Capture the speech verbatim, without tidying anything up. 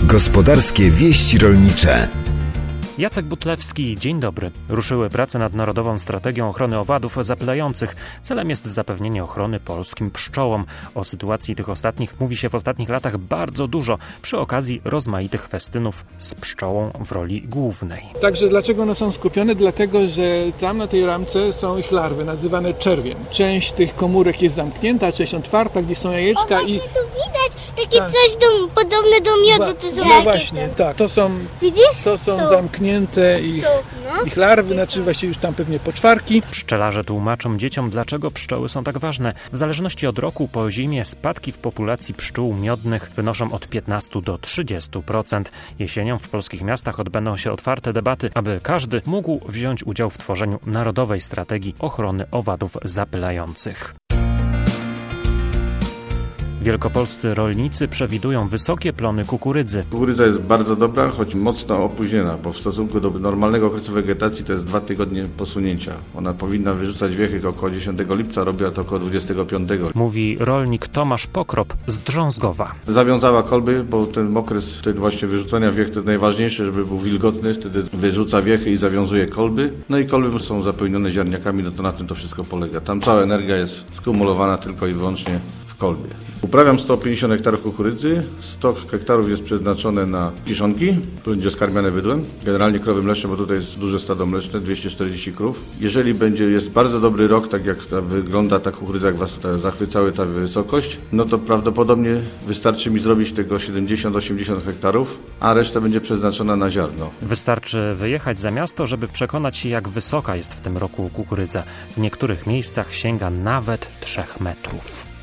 Gospodarskie wieści rolnicze. Jacek Butlewski, dzień dobry. Ruszyły prace nad Narodową Strategią Ochrony Owadów Zapylających. Celem jest zapewnienie ochrony polskim pszczołom. O sytuacji tych ostatnich mówi się w ostatnich latach bardzo dużo przy okazji rozmaitych festynów z pszczołą w roli głównej. Także dlaczego one są skupione? Dlatego, że tam na tej ramce są ich larwy, nazywane czerwień. Część tych komórek jest zamknięta, część otwarta, gdzie są jajeczka. O, i tu widać takie tak. coś do, podobne do miodu. To są no właśnie, tak. To są, Widzisz? To są tu. zamknięte ich, no. ich larwy, znaczy właściwie już tam pewnie poczwarki. Pszczelarze tłumaczą dzieciom, dlaczego pszczoły są tak ważne. W zależności od roku po zimie spadki w populacji pszczół miodnych wynoszą od piętnastu do trzydziestu procent. Jesienią w polskich miastach odbędą się otwarte debaty, aby każdy mógł wziąć udział w tworzeniu Narodowej Strategii Ochrony Owadów Zapylających. Wielkopolscy rolnicy przewidują wysokie plony kukurydzy. Kukurydza jest bardzo dobra, choć mocno opóźniona, bo w stosunku do normalnego okresu wegetacji to jest dwa tygodnie posunięcia. Ona powinna wyrzucać wiechy około dziesiątego lipca, robiła to około dwudziestego piątego. Mówi rolnik Tomasz Pokrop z Drzązgowa. Zawiązała kolby, bo ten okres ten właśnie wyrzucania wiech to jest najważniejsze, żeby był wilgotny, wtedy wyrzuca wiechy i zawiązuje kolby. No i kolby są zapełnione ziarniakami, no to na tym to wszystko polega. Tam cała energia jest skumulowana tylko i wyłącznie w kolbie. Uprawiam sto pięćdziesiąt hektarów kukurydzy, sto hektarów jest przeznaczone na kiszonki, to będzie skarmiane bydłem, generalnie krowy mleczne, bo tutaj jest duże stado mleczne, dwieście czterdzieści krów. Jeżeli będzie, jest bardzo dobry rok, tak jak ta, wygląda ta kukurydza, jak Was tutaj zachwycały ta wysokość, no to prawdopodobnie wystarczy mi zrobić tego siedemdziesiąt osiemdziesiąt hektarów, a reszta będzie przeznaczona na ziarno. Wystarczy wyjechać za miasto, żeby przekonać się, jak wysoka jest w tym roku kukurydza. W niektórych miejscach sięga nawet trzech metrów.